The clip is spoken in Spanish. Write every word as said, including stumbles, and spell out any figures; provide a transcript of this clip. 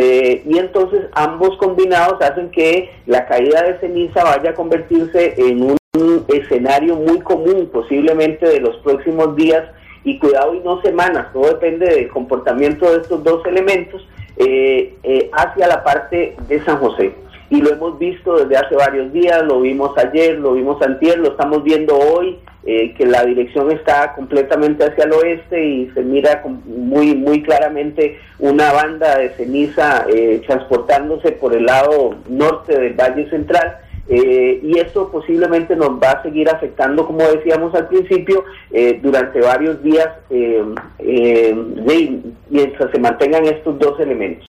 eh, y entonces ambos combinados hacen que la caída de ceniza vaya a convertirse en un, un escenario muy común posiblemente de los próximos días, y cuidado y no semanas, todo depende del comportamiento de estos dos elementos eh, eh, hacia la parte de San José. Y lo hemos visto desde hace varios días, lo vimos ayer, lo vimos antier, lo estamos viendo hoy, eh, que la dirección está completamente hacia el oeste y se mira muy muy claramente una banda de ceniza eh, transportándose por el lado norte del Valle Central. Eh, y esto posiblemente nos va a seguir afectando, como decíamos al principio, eh, durante varios días, eh, eh, de, mientras se mantengan estos dos elementos.